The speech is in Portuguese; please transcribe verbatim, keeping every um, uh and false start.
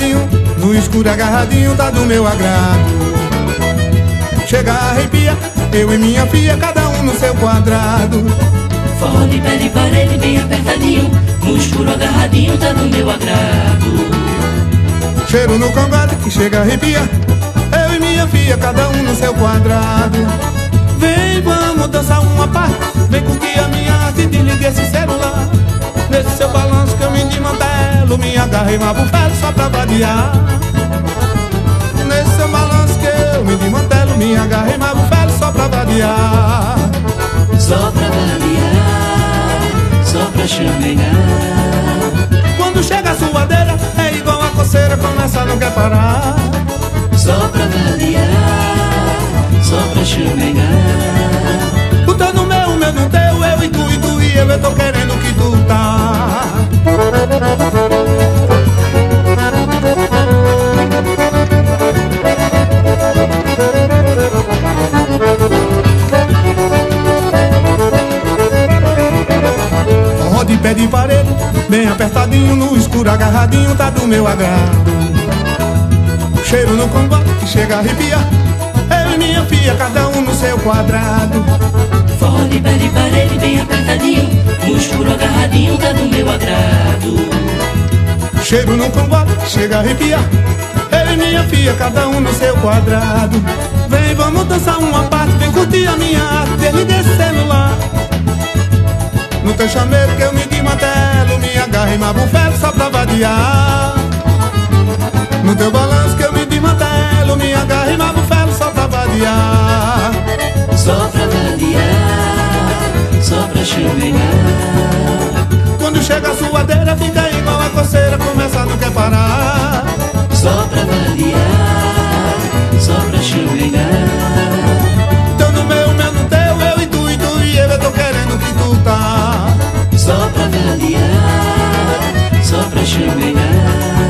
apertadinho, no escuro agarradinho, tá do meu agrado. Chega arrepia, eu e minha filha, cada um no seu quadrado. Forró de pé de parede, bem apertadinho, no escuro agarradinho, tá do meu agrado. Cheiro no cangote que chega arrepia, eu e minha filha, cada um no seu quadrado. Vem, vamos dançar uma parte, vem curtir a minha arte, desliga esse celular. Nesse seu balanço que eu me desmantelo, me agarrei uma bufela só pra vadiar. Nesse seu balanço que eu me desmantelo, me agarrei uma bufela só pra vadiar. Só pra variar, só pra chamegar. Quando chega a suadeira, é igual a coceira, começa, não quer parar. Só pra variar, só pra chamegar. Tu tá no meu, o meu no teu, eu e tu, e tu e eu, eu tô querendo que tu tá. Forró de pé de parede, bem apertadinho, no escuro agarradinho, tá do meu agrado. Cheiro no combate que chega a arrepiar, eu e minha filha, cada um no seu quadrado. Forró de pé de parede, bem apertadinho, no escuro agarradinho, tá do meu agrado. Cheiro no combate que chega a arrepiar, eu e minha filha, cada um no seu quadrado. Vem, vamos dançar uma parte, vem curtir a minha arte, desliga esse celular. No teu chameiro que eu me desmantelo, me agarro e me abufelo só pra vadiar. No teu balanço que eu me desmantelo, me agarro e me abufelo só pra vadiar. Só pra variar, só pra chamegar. Quando chega a suadeira, fica igual a coceira, começa, não quer parar. Só pra variar, só pra chamegar. Então no meu, meu no teu, eu e tu, e tu e eu, eu tô querendo que tu tá. Só pra variar, só pra chamegar.